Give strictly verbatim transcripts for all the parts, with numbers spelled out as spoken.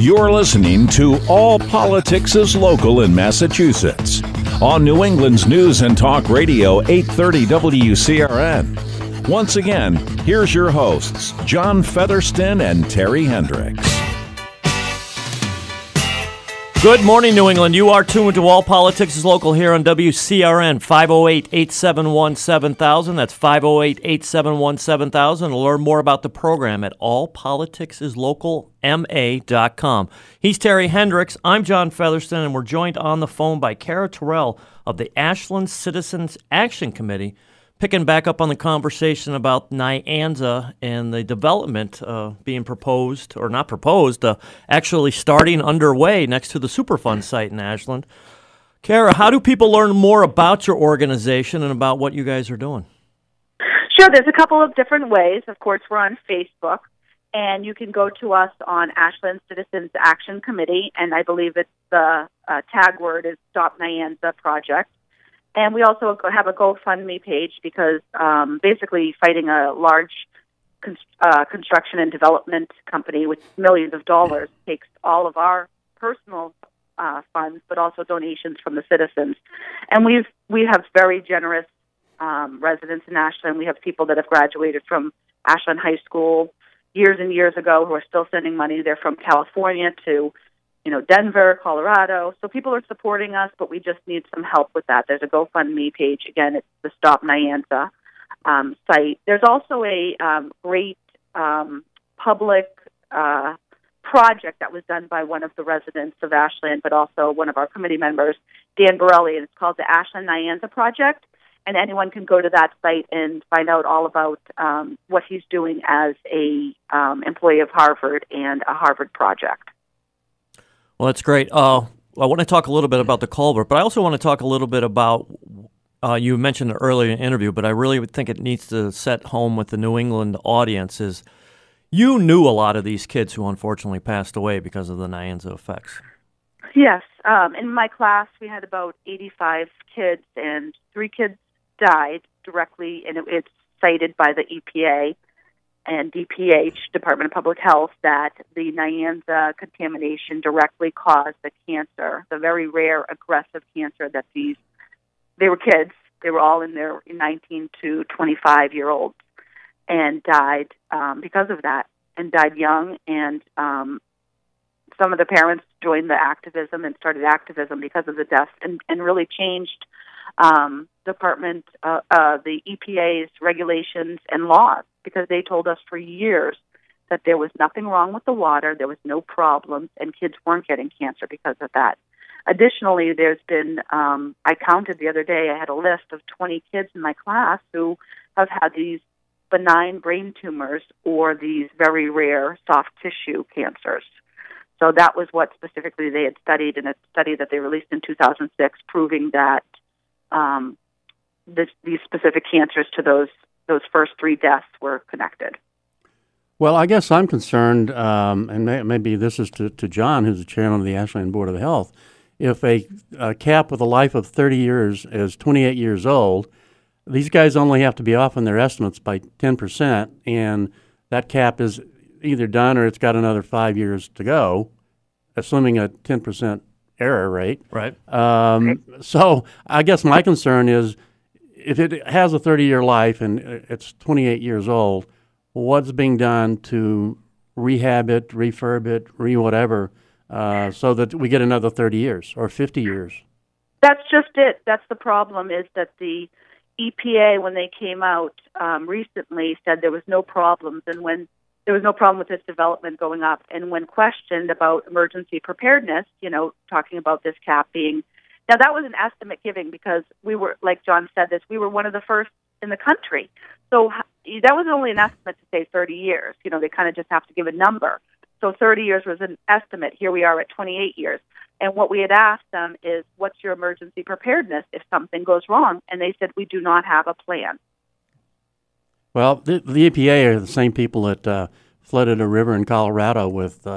You're listening to All Politics is Local in Massachusetts on New England's News and Talk Radio eight thirty W C R N. Once again, here's your hosts, John Featherston and Terry Hendricks. Good morning, New England. You are tuned to All Politics is Local here on W C R N, five oh eight, eight seven one, seven thousand. That's five oh eight, eight seven one, seven thousand. To learn more about the program at all politics is local m a dot com. He's Terry Hendricks. I'm John Featherston, and we're joined on the phone by Kara Terrell of the Ashland Citizens Action Committee, picking back up on the conversation about Nyanza and the development uh, being proposed, or not proposed, uh, actually starting underway next to the Superfund site in Ashland. Kara, how do people learn more about your organization and about what you guys are doing? Sure, there's a couple of different ways. Of course, we're on Facebook, and you can go to us on Ashland Citizens Action Committee, and I believe it's the uh, tag word is Stop Nyanza Project. And we also have a GoFundMe page because um, basically fighting a large con- uh, construction and development company with millions of dollars takes all of our personal uh, funds, but also donations from the citizens. And we've we have very generous um, residents in Ashland. We have people that have graduated from Ashland High School years and years ago who are still sending money. They're from California to you know, Denver, Colorado. So people are supporting us, but we just need some help with that. There's a GoFundMe page. Again, it's the Stop Nyanza um, site. There's also a um, great um, public uh, project that was done by one of the residents of Ashland, but also one of our committee members, Dan Borelli, and it's called the Ashland Nyanza Project. And anyone can go to that site and find out all about um, what he's doing as a um, employee of Harvard and a Harvard project. Well, that's great. Uh, I want to talk a little bit about the culvert, but I also want to talk a little bit about, uh, you mentioned it earlier in the interview, but I really would think it needs to set home with the New England audience is you knew a lot of these kids who unfortunately passed away because of the Nyanza effects. Yes. Um, in my class, we had about eighty-five kids, and three kids died directly, and it, it's cited by the E P A and D P H, Department of Public Health, that the Nyanza contamination directly caused the cancer, the very rare aggressive cancer that these, they were kids, they were all in their nineteen to twenty-five-year-olds, and died um, because of that, and died young, and um, some of the parents joined the activism and started activism because of the deaths, and, and really changed um, Department, uh, uh, the E P A's regulations and laws, because they told us for years that there was nothing wrong with the water, there was no problems, and kids weren't getting cancer because of that. Additionally, there's been, um, I counted the other day, I had a list of twenty kids in my class who have had these benign brain tumors or these very rare soft tissue cancers. So that was what specifically they had studied in a study that they released in two thousand six, proving that um, this, these specific cancers to those those first three deaths were connected. Well, I guess I'm concerned, um, and may, maybe this is to, to John, who's the chairman of the Ashland Board of Health, if a, a cap with a life of thirty years is twenty-eight years old, these guys only have to be off in their estimates by ten percent, and that cap is either done or it's got another five years to go, assuming a ten percent error rate. Right. Um, so I guess my concern is, if it has a thirty-year life and it's twenty-eight years old, what's being done to rehab it, refurb it, re-whatever, uh, so that we get another thirty years or fifty years? That's just it. That's the problem, is that the E P A, when they came out um, recently, said there was no problems, and when there was no problem with this development going up, and when questioned about emergency preparedness, you know, talking about this cap being, now that was an estimate giving because we were, like John said this, we were one of the first in the country. So that was only an estimate to say thirty years. You know, they kind of just have to give a number. So thirty years was an estimate. Here we are at twenty-eight years. And what we had asked them is, what's your emergency preparedness if something goes wrong? And they said, we do not have a plan. Well, the, the E P A are the same people that uh, flooded a river in Colorado with uh,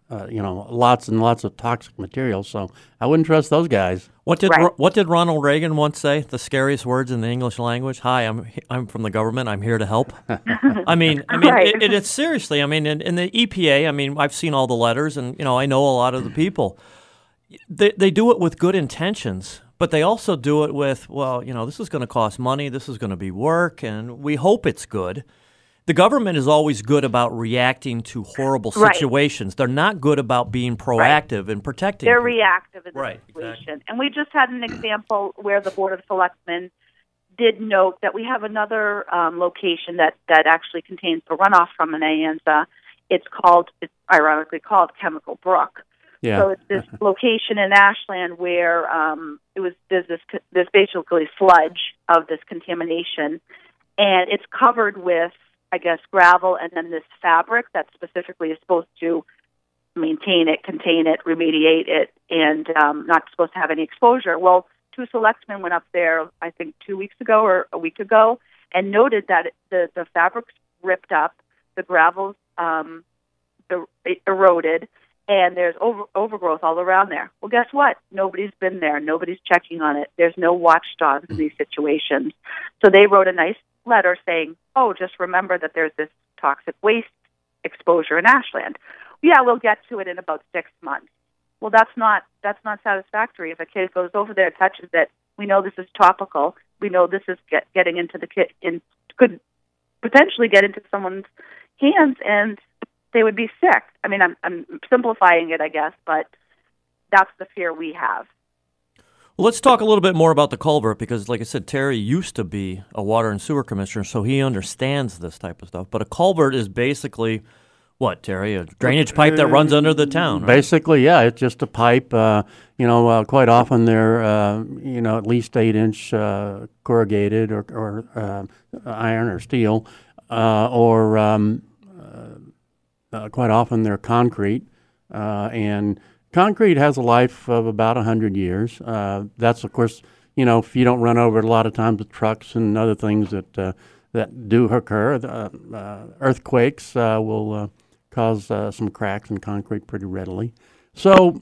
uh, you know, lots and lots of toxic material. So I wouldn't trust those guys. What did Right. what did Ronald Reagan once say? The scariest words in the English language. Hi, I'm I'm from the government. I'm here to help. I mean, I mean, Right. it, it, it's seriously. I mean, in, in the E P A. I mean, I've seen all the letters, and you know, I know a lot of the people. They they do it with good intentions, but they also do it with, well, you know, this is going to cost money. This is going to be work, and we hope it's good. The government is always good about reacting to horrible Right. situations. They're not good about being proactive and protecting. They're people. reactive in the Right, situation. exactly. And we just had an example where the Board of Selectmen did note that we have another um, location that, that actually contains the runoff from an Anza. It's called, it's ironically called Chemical Brook. Yeah. So it's this location in Ashland where um, it was there's this there's basically sludge of this contamination, and it's covered with, I guess, gravel and then this fabric that specifically is supposed to maintain it, contain it, remediate it, and um, not supposed to have any exposure. Well, two selectmen went up there, I think, two weeks ago or a week ago, and noted that the the fabric's ripped up, the gravel's um, er- eroded, and there's over, overgrowth all around there. Well, guess what? Nobody's been there. Nobody's checking on it. There's no watchdogs in these situations. So they wrote a nice letter saying, oh, just remember that there's this toxic waste exposure in Ashland. Yeah, we'll get to it in about six months. Well, that's not that's not satisfactory. If a kid goes over there, touches it, we know this is topical. We know this is get, getting into the kid, in, could potentially get into someone's hands, and they would be sick. I mean, I'm, I'm simplifying it, I guess, but that's the fear we have. Well, let's talk a little bit more about the culvert because, like I said, Terry used to be a water and sewer commissioner, so he understands this type of stuff. But a culvert is basically, what, Terry? A drainage pipe that runs under the town, right? Basically, yeah, it's just a pipe. Uh, you know, uh, quite often they're, uh, you know, at least eight inch uh, corrugated or, or uh, iron or steel, uh, or um, uh, uh, quite often they're concrete. Uh, and concrete has a life of about one hundred years. Uh, that's, of course, you know, if you don't run over it a lot of times with trucks and other things that uh, that do occur. Uh, uh, earthquakes uh, will uh, cause uh, some cracks in concrete pretty readily. So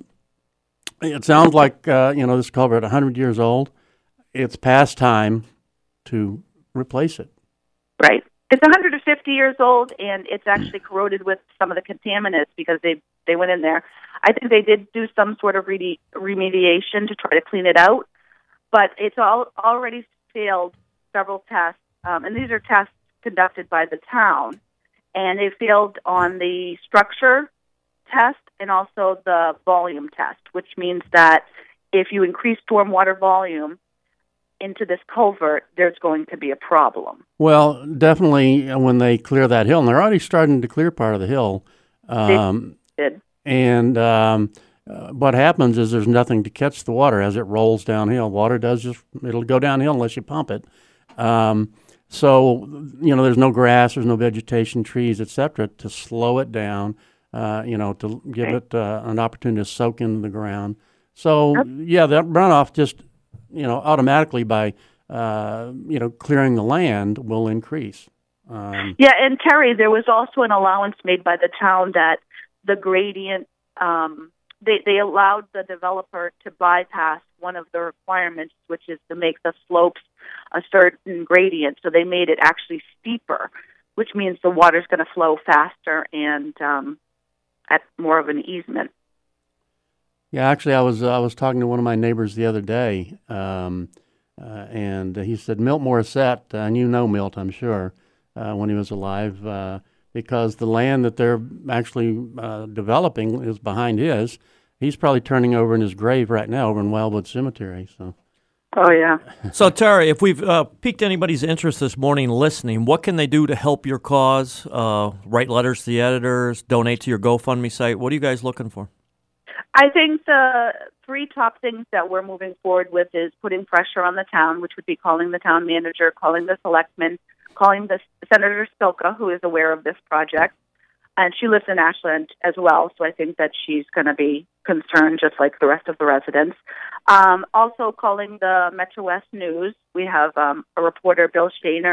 it sounds like, uh, you know, this culvert, one hundred years old. It's past time to replace it. Right. It's one hundred fifty years old, and it's actually corroded with some of the contaminants because they they went in there. I think they did do some sort of redi- remediation to try to clean it out, but it's all already failed several tests, um, and these are tests conducted by the town, and they failed on the structure test and also the volume test, which means that if you increase stormwater volume into this culvert, there's going to be a problem. Well, definitely uh, when they clear that hill, and they're already starting to clear part of the hill. Um, they did. And um, uh, what happens is there's nothing to catch the water as it rolls downhill. Water does just, it'll go downhill unless you pump it. Um, so, you know, there's no grass, there's no vegetation, trees, et cetera, to slow it down, uh, you know, to give Okay. it uh, an opportunity to soak into the ground. So, yeah, that runoff just, you know, automatically by, uh, you know, clearing the land will increase. Um, Yeah, and Terry, there was also an allowance made by the town that the gradient, um, they, they allowed the developer to bypass one of the requirements, which is to make the slopes a certain gradient. So they made it actually steeper, which means the water's going to flow faster and um, at more of an easement. Yeah, actually, I was uh, I was talking to one of my neighbors the other day, um, uh, and he said Milt Morissette, uh, and you know Milt, I'm sure, uh, when he was alive, uh, because the land that they're actually uh, developing is behind his. He's probably turning over in his grave right now over in Wildwood Cemetery. So, Oh, yeah. So, Terry, if we've uh, piqued anybody's interest this morning listening, what can they do to help your cause? Uh, write letters to the editors, donate to your GoFundMe site. What are you guys looking for? I think the three top things that we're moving forward with is putting pressure on the town, which would be calling the town manager, calling the selectmen, calling the Senator Spilka, who is aware of this project. And she lives in Ashland as well, so I think that she's going to be concerned just like the rest of the residents. Um, also calling the Metro West News. We have um, a reporter, Bill Shaner,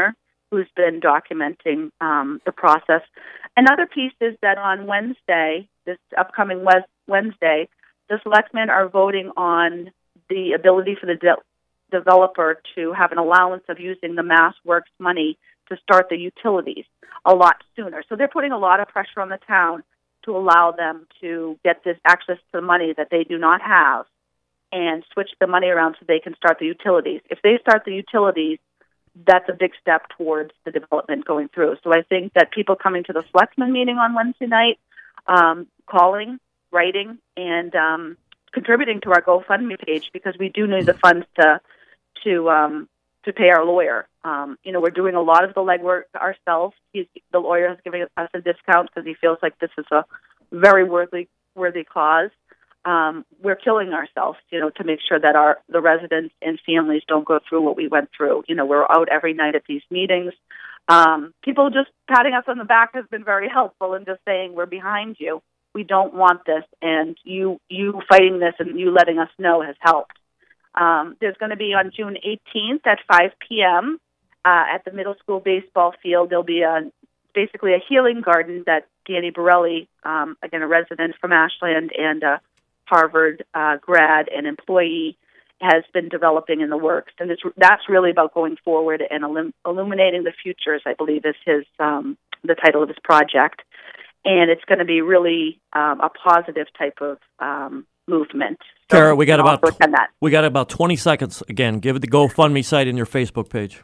who's been documenting um, the process. Another piece is that on Wednesday, this upcoming Wes- Wednesday, the selectmen are voting on the ability for the de- developer to have an allowance of using the Mass Works money to start the utilities a lot sooner. So they're putting a lot of pressure on the town to allow them to get this access to the money that they do not have and switch the money around so they can start the utilities. If they start the utilities, that's a big step towards the development going through. So I think that people coming to the selectmen meeting on Wednesday night, um, calling, writing, and um, contributing to our GoFundMe page, because we do need the funds to to um, to pay our lawyer. Um, you know, we're doing a lot of the legwork ourselves. He's, the lawyer is giving us a discount because he feels like this is a very worthy worthy cause. Um, we're killing ourselves, you know, to make sure that our the residents and families don't go through what we went through. You know, we're out every night at these meetings. Um, people just patting us on the back has been very helpful, and just saying, we're behind you. We don't want this, and you you fighting this and you letting us know has helped. Um, there's going to be on June eighteenth at five p.m. Uh, at the middle school baseball field. There'll be a basically a healing garden that Danny Borelli, um, again a resident from Ashland and a Harvard uh, grad and employee, has been developing in the works, and it's, that's really about going forward and illum- illuminating the futures, I believe, is his um, the title of his project, and it's going to be really um, a positive type of um, movement. So Kara, we got about that. we got about twenty seconds. Again, give the GoFundMe site and your Facebook page.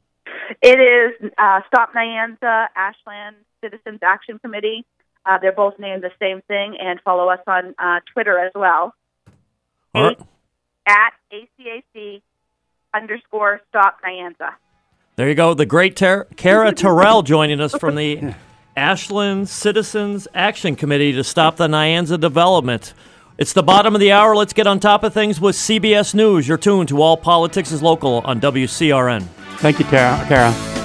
It is uh, Stop Nyanza Ashland Citizens Action Committee. Uh, they're both named the same thing, and follow us on uh, Twitter as well. All right. At A C A C underscore Stop Nyanza. There you go. The great Ter- Kara Terrell joining us from the Ashland Citizens Action Committee to stop the Nyanza development. It's the bottom of the hour. Let's get on top of things with C B S News. You're tuned to All Politics is Local on W C R N. Thank you, Tara. Kara.